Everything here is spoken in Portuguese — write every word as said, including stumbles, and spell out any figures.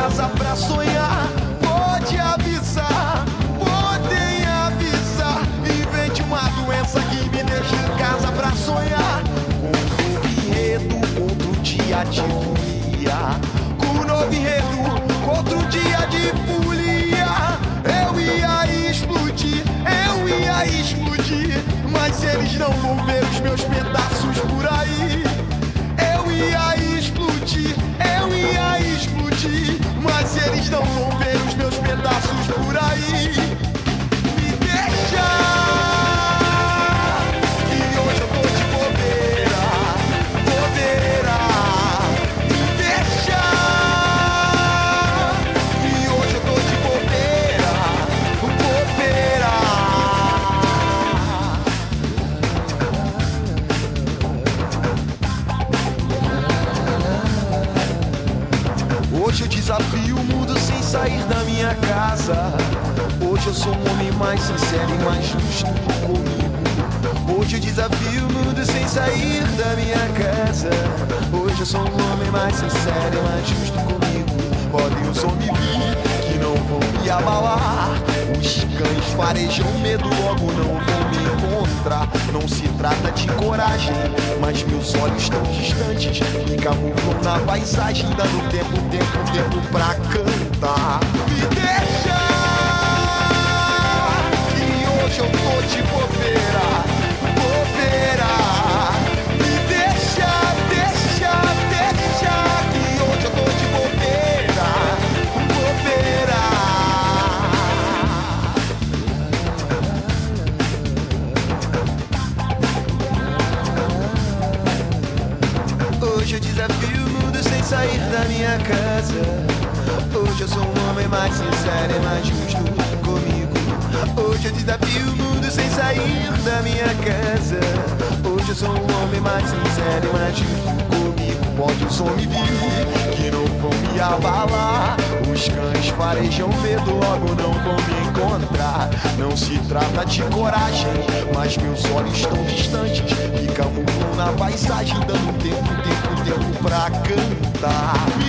casa pra sonhar. Pode avisar, podem avisar. Invente uma doença que me deixe em casa pra sonhar. Com um novo enredo, outro dia de folia. Com um novo enredo, outro dia de folia. Eu ia explodir, eu ia explodir, mas eles não vão ver os meus pedaços por aí. Eu ia explodir, eu ia explodir, mas eles não vão ver os meus pedaços por aí. Me deixa, que hoje eu tô de bobeira, bobeira. Me deixa, que hoje eu tô de bobeira, bobeira. Hoje eu desafio o mundo sem sair da minha casa. Hoje eu sou um homem mais sincero e mais justo comigo. Hoje eu desafio o mundo sem sair da minha casa. Hoje eu sou um homem mais sincero e mais justo comigo. Podem os homens vir que não vão me abalar. Os cães farejam medo, logo não vão me encontrar. Não se trata de coragem, mas meus olhos tão distantes me camuflam na paisagem, dando tempo, tempo, tempo pra cantar. Me deixa, que hoje eu tô de bobeira, bobeira. Me deixa, deixa, deixa, que hoje eu tô de bobeira, bobeira. Hoje eu desafio o mundo sem sair da minha casa. Hoje eu sou um homem mais sincero e mais justo comigo. Hoje eu desafio o mundo sem sair da minha casa. Hoje eu sou um homem mais sincero e mais justo comigo. Pode o som me vir, que não vão me abalar. Os cães farejam medo, logo não vão me encontrar. Não se trata de coragem, mas meus olhos tão distantes me camuflam na paisagem, dando tempo, tempo, tempo pra cantar.